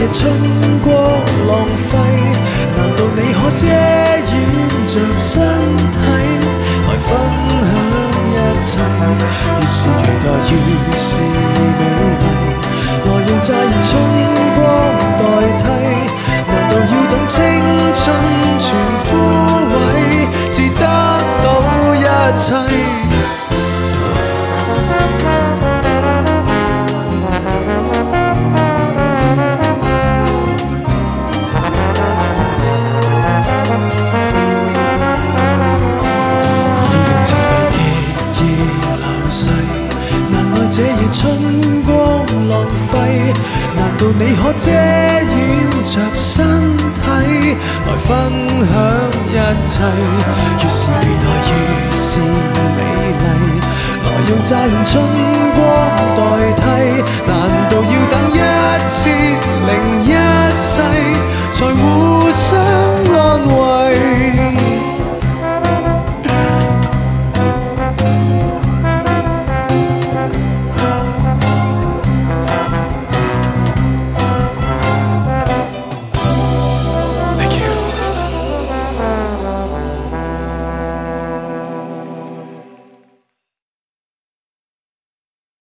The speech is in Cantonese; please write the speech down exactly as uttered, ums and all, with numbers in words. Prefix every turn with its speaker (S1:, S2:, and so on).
S1: 夜春光浪費？難道你可遮掩着身體，來分享一切？越是期待越是美麗，來用乍現春光代替。難道要等青春全枯萎，至得到一切？這夜春光浪費，難道你可遮掩着身體，來分享一切？越是期待越是美麗，來用乍現春光代替。